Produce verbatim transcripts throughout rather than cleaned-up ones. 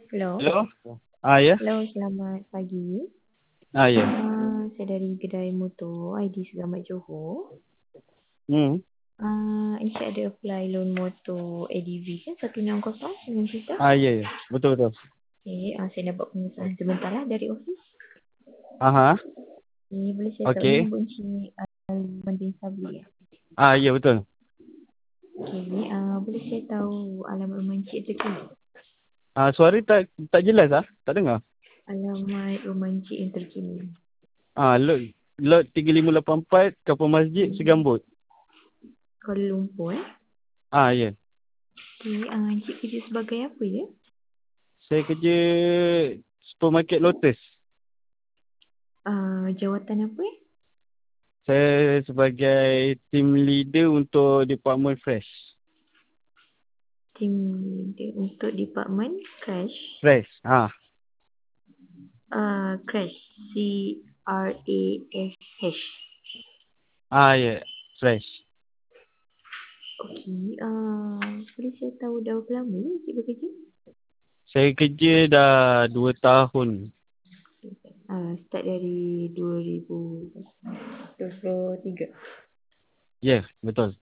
Hello. Hello? Ah, ya? Hello, selamat pagi. Ah, ya. Uh, saya dari kedai motor I D Segamat Johor. Hmm. Uh, Encik ada apply loan motor A D V kan satu enam kosong sembilan juta. Ah, ya, ya. Betul, betul. Okay, uh, saya dapat pengesahan sebentar lah dari office. Aha. Okay, boleh saya tahu Okey. nombor Encik Almandin Sabli ya? Ah, ya, betul. Okay, uh, boleh saya tahu alamat rumah Encik terkini? Ah, suara tak tak jelas ah. Tak dengar. Alamat rumah Encik yang terkini. Ah, lot lot tiga lima lapan empat Kapal Masjid Segambut. Kuala Lumpur eh? Ah, ya. Okay, uh, Encik kerja sebagai apa ya? Saya kerja supermarket Lotus. Uh, jawatan apa eh? Saya sebagai team leader untuk Department Fresh. Team leader untuk department crash. Fresh. Ah. Uh, crash. C R A S H. Ah, ya. Fresh. Okey. Uh, boleh saya tahu dah berapa lama ni Cik bekerja? Saya kerja dah dua tahun. Uh, start dari dua ribu dua puluh tiga. Ya, yeah, betul.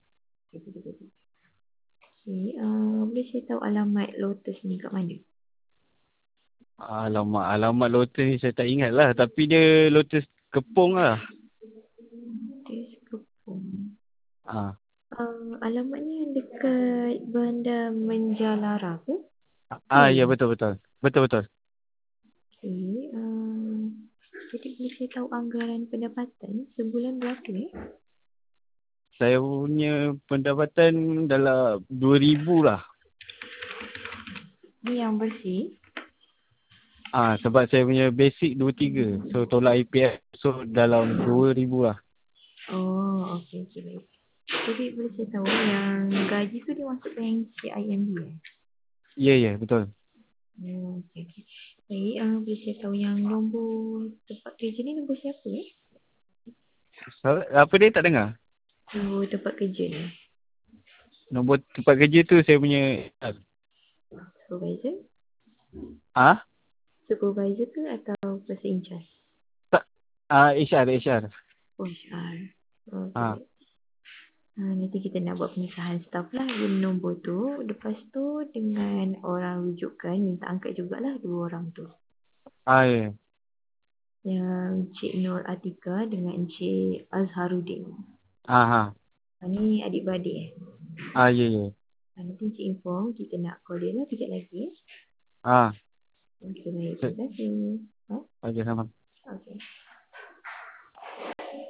Okey. Uh, boleh saya tahu alamat Lotus ni kat mana? Alamak, alamat Lotus ni saya tak ingat lah. Tapi dia Lotus Kepong lah. Lotus Kepong. Ah. Uh, alamatnya dekat Bandar Menjalara ke? Ah, ya, betul-betul. Betul-betul. Okey. Uh, jadi boleh saya tahu anggaran pendapatan sebulan berapa eh? Saya punya pendapatan dalam dua ribu lah. Ni yang bersih. Ah, sebab saya punya basic dua tiga. So, tolak I P F. So, dalam dua ribu lah. Oh, okey, okey, baik. Jadi boleh saya tahu yang gaji tu dia masuk bank C I M B eh? Ya, ya, betul. Oh, okey, okey. Baik, uh, boleh saya tahu yang nombor tempat kerja ni nombor siapa eh? So, apa dia tak dengar? Nombor tempat kerja ni. Nombor tempat kerja tu saya punya... Supervisor? Ah? Supervisor ke atau person in charge? Tak. Ah, H R, H R. Oh, H R. Okey, Ah. baik. Uh, nanti kita nak buat pengesahan staff lah di nombor tu. Lepas tu dengan orang rujukan minta angkat jugalah dua orang tu. Ah, ya. Yang Encik Nur Atika dengan Encik Azharuddin. Ah, ah. Ni adik-beradik eh. Ah, ya, ya. Nanti Encik inform kita nak call dia lah sekejap lagi eh. Ah. Okey, baik. Terima kasih. Ha? Okey, sama.